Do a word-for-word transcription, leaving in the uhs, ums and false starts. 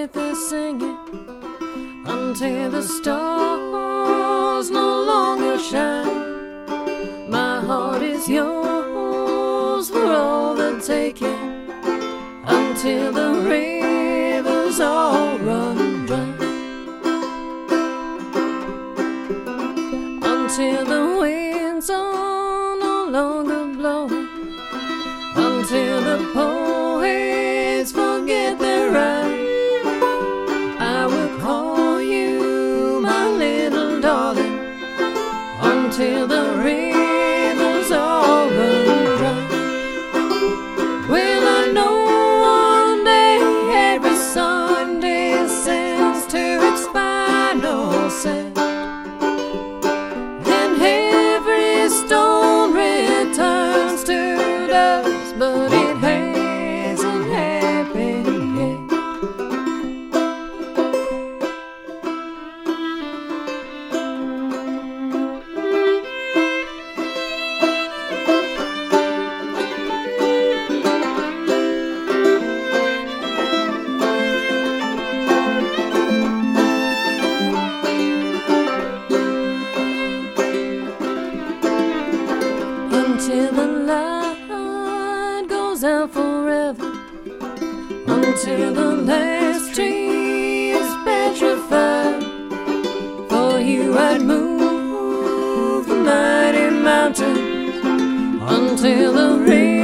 heard the singing until the stars no longer shine. My heart is yours for all the taking until the rivers all run dry, until the winds are no longer blowing, until the poets forget their rhyme. I will call you my little darling until the rivers all run dry. Well, I know one day every Sunday sends to its final set, and every stone returns to dust, but it hasn't happened yet. Until the light goes out forever, until the last tree is petrified. For you I'd move the mighty mountains until the rain